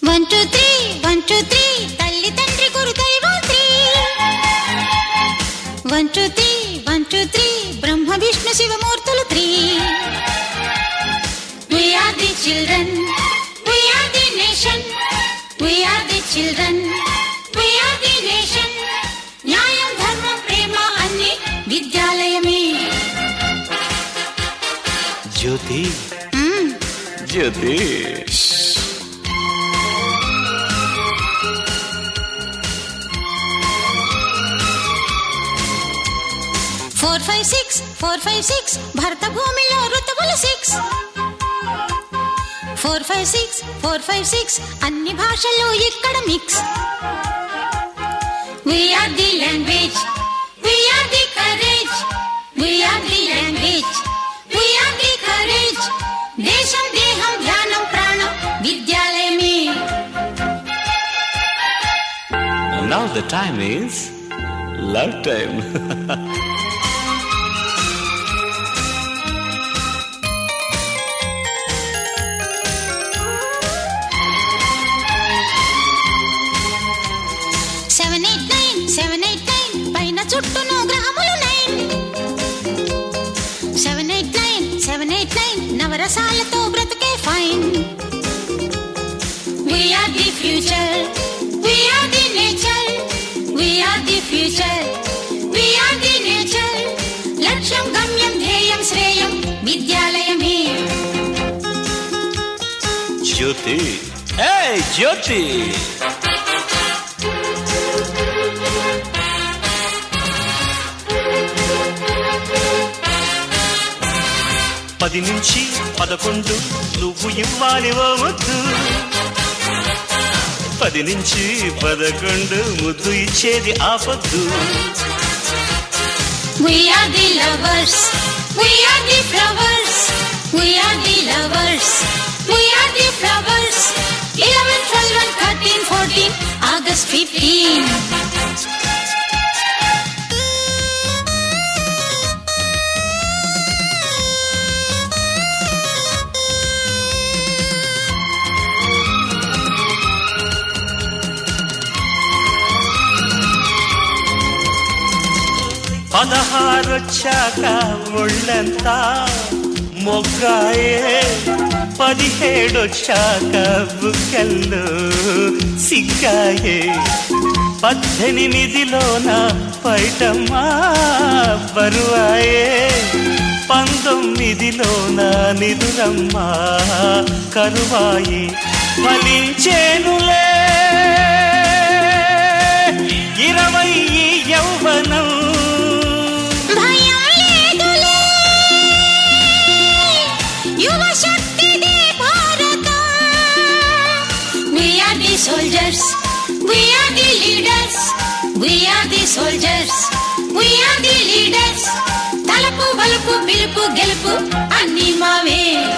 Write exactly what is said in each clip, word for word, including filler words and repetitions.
One two three one two three తల్లి తండ్రి గురు దైవం three one two three one two three Brahma Vishnu శివమూర్తులు three We are the children, we are the nation, we are the children, we are the nation. న్యాయం ధర్మం ప్రేమ అన్ని విద్యాలయమే. జ్యోతి జ్యోతి four five six four five six భరత భూమిలో ఋతువులు six four five six four five six అన్ని భాషలు ఇక్కడ mix. We are the language, we are the courage, we are the language, we are the courage. దేశం దేహం ధ్యానం ప్రాణం విద్యాలయమే. Now the time is love time. Seven eight nine seven eight nine పైన చుట్టూను గ్రాములు nine seven eight nine seven eight nine నవరసాలతో బ్రతుకే fine. We are the future, we are the nature, we are the future, we are the nature. లక్ష్యం గమ్యం ధ్యేయం శ్రేయం విద్యాలయమే. జ్యోతి hey జ్యోతి పది నుంచి పదకొండు నువ్వు ఇవ్వాలి ఓ ముద్దు పది నుంచి పదకొండు ముద్దు ఇచ్చేది ఆపద్దు. We are the lovers, we are the flowers, we are the lovers, we are the flowers. eleven, twelve, thirteen, fourteen, August fifteen. పదహారొచ్చాక ఒళ్ళంతా మొగ్గాయే పదిహేడొచ్చాక బుగ్గల్లో సిగ్గాయే పద్దెనిమిదిలోన పైటమ్మా బరువాయే పంతొమ్మిదిలోన నిదురమ్మా కరువాయే ఫలించేనులే ఇరవై యౌవనం Soldiers, we are the leaders, we are the soldiers, we are the leaders. తలపు వలుపు పిలుపు గెలుపు అన్ని మావే.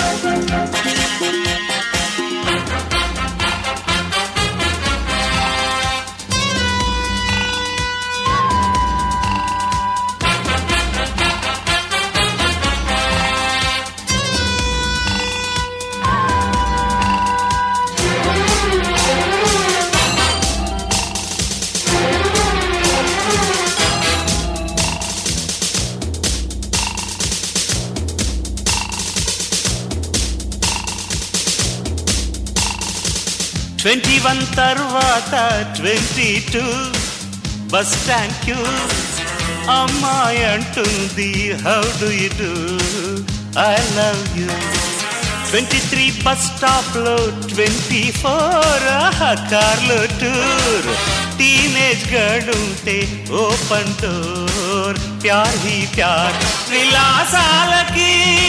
Twenty one తర్వాత twenty two bus stand queue అమ్మాయి అంటుంది how do you do I love you. Twenty three bus stop లో twenty four కార్లో టూర్ టీనేజ్ గర్ల్ ఉంటే ఓపెన్ డోర్ ప్యార్ హీ ప్యార్ విలాసాలకి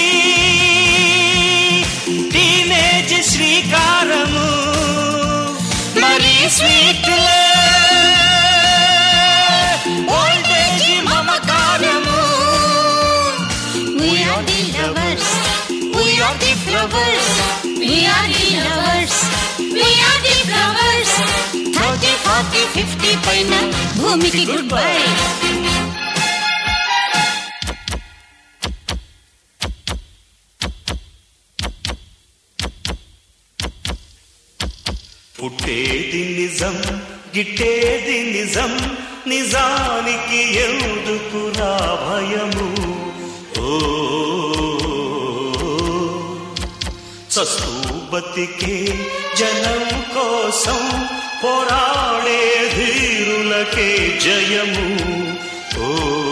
టీనేజ్ శ్రీకారము మరి స్వీట్ ఓల్డేజ్ మమకారము. We are the lovers, we are the flowers, we are the lovers, we are the flowers. thirty, forty, fifty పైన భూమికి గుడ్ బై. పుట్టేది నిజం గిట్టేది నిజం నిజానికి ఎందుకురా భయము ఓ చస్తూ బతికే జనం కోసం పోరాడే ధీరులకే జయము ఓ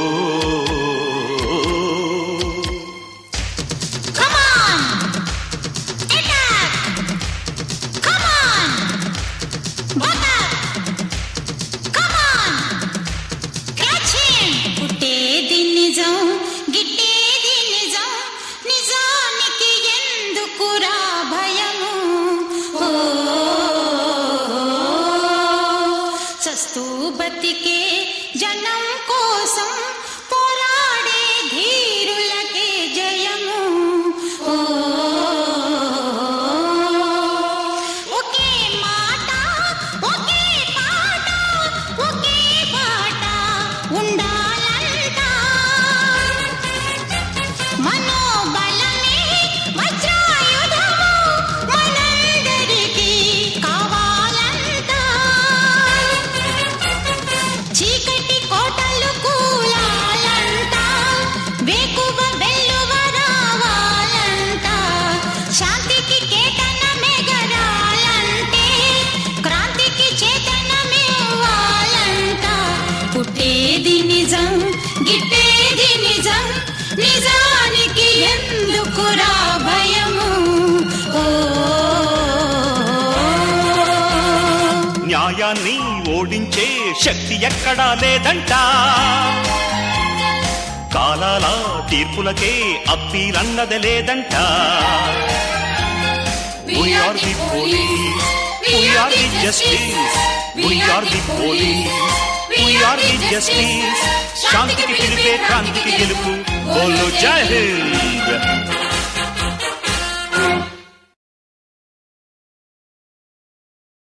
బతికే జనం కోసం పోరాడే ధీరులకే జయము ఓ ఒకే మాట ఒకే పాట ఒకే పాట ఉండాలంట మనోబలమే వజ్రాయుధము మనందరికీ కావాలంట చీకటి కోటలు కూలాలంట వేకువ వెల్లువ రావాలంట శాంతికి కేతనమే గరాలంటే క్రాంతికి చేతనమివ్వాలంట పుట్టేది నిజం గిట్టేది నిజం నిజానికి ఎందుకురా భయము ఓ న్యాయాన్ని ఓడించే శక్తి ఎక్కడా లేదంట కాలాల తీర్పులకే అప్పీలన్నది లేదంట We are the police, we are the justice, we are the police, we are the justice. శాంతికి పిలిపే క్రాంతికి గెలుపు బోలో జై హింద్.